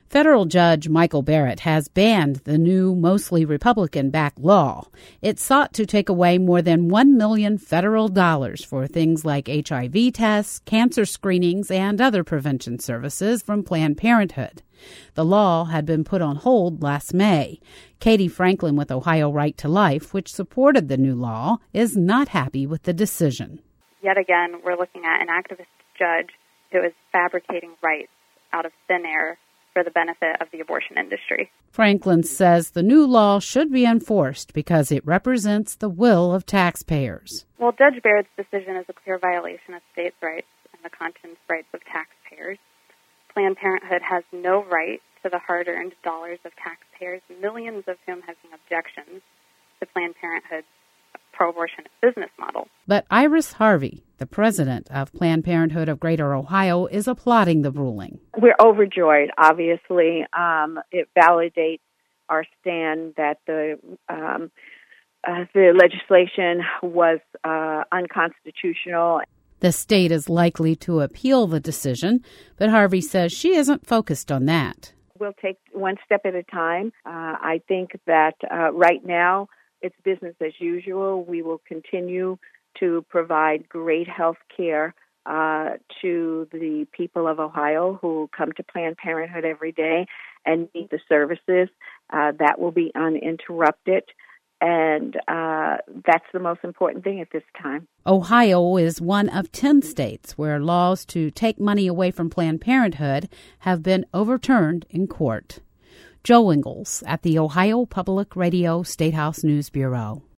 Federal Judge Michael Barrett has banned the new, mostly Republican-backed law. It sought to take away more than $1 million federal dollars for things like HIV tests, cancer screenings, and other prevention services from Planned Parenthood. The law had been put on hold last May. Katie Franklin with Ohio Right to Life, which supported the new law, is not happy with the decision. Yet again, we're looking at an activist judge who is fabricating rights out of thin air for the benefit of the abortion industry. Franklin says the new law should be enforced because it represents the will of taxpayers. Well, Judge Barrett's decision is a clear violation of states' rights and the conscience rights of taxpayers. Planned Parenthood has no right to the hard-earned dollars of taxpayers, millions of whom have seen objections to Planned Parenthood's pro-abortion business model. But Iris Harvey, the president of Planned Parenthood of Greater Ohio, is applauding the ruling. We're overjoyed, obviously. It validates our stand that the legislation was unconstitutional. The state is likely to appeal the decision, but Harvey says she isn't focused on that. We'll take one step at a time. I think that right now it's business as usual. We will continue to provide great health care to the people of Ohio who come to Planned Parenthood every day and need the services. That will be uninterrupted. And that's the most important thing at this time. Ohio is one of 10 states where laws to take money away from Planned Parenthood have been overturned in court. Joe Ingles at the Ohio Public Radio Statehouse News Bureau.